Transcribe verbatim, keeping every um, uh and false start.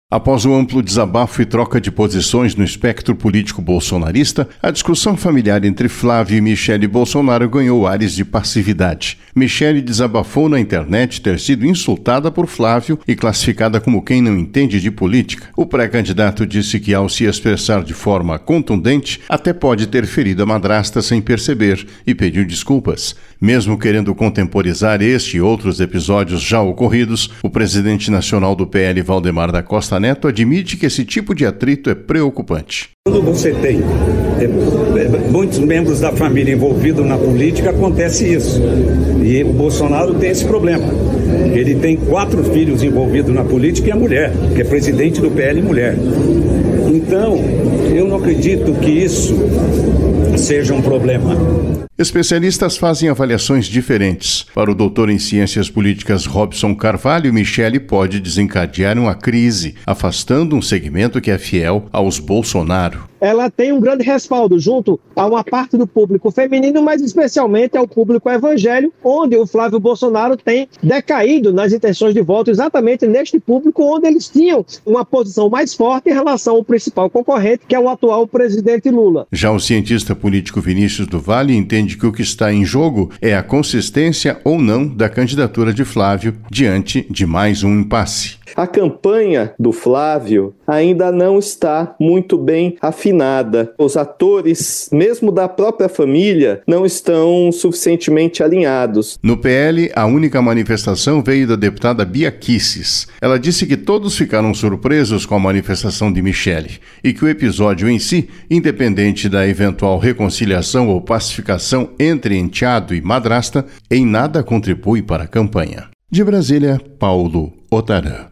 Após o amplo desabafo e troca de posições no espectro político bolsonarista, a discussão familiar entre Flávio e Michele Bolsonaro ganhou ares de passividade. Michele desabafou na internet ter sido insultada por Flávio e classificada como quem não entende de política. O pré-candidato disse que, ao se expressar de forma contundente, até pode ter ferido a madrasta sem perceber e pediu desculpas. Mesmo querendo contemporizar este e outros episódios já ocorridos, o presidente nacional do P L, Valdemar da Costa Neto, admite que esse tipo de atrito é preocupante. Quando você tem é, muitos membros da família envolvidos na política, acontece isso. E o Bolsonaro tem esse problema. Ele tem quatro filhos envolvidos na política e a mulher, que é presidente do P L mulher. Então, eu não acredito que isso seja um problema. Especialistas fazem avaliações diferentes. Para o doutor em Ciências Políticas Robson Carvalho, Michele pode desencadear uma crise, afastando um segmento que é fiel aos Bolsonaro. Ela tem um grande respaldo junto a uma parte do público feminino, mas especialmente ao público evangélico, onde o Flávio Bolsonaro tem decaído nas intenções de voto exatamente neste público, onde eles tinham uma posição mais forte em relação ao principal concorrente, que é o atual presidente Lula. Já o cientista político Vinícius do Vale entende que o que está em jogo é a consistência ou não da candidatura de Flávio diante de mais um impasse. A campanha do Flávio ainda não está muito bem afinada. Os atores, mesmo da própria família, não estão suficientemente alinhados. No P L, a única manifestação veio da deputada Bia Kicis. Ela disse que todos ficaram surpresos com a manifestação de Michele e que o episódio em si, independente da eventual reconciliação ou pacificação entre enteado e madrasta, em nada contribui para a campanha. De Brasília, Paulo Otarã.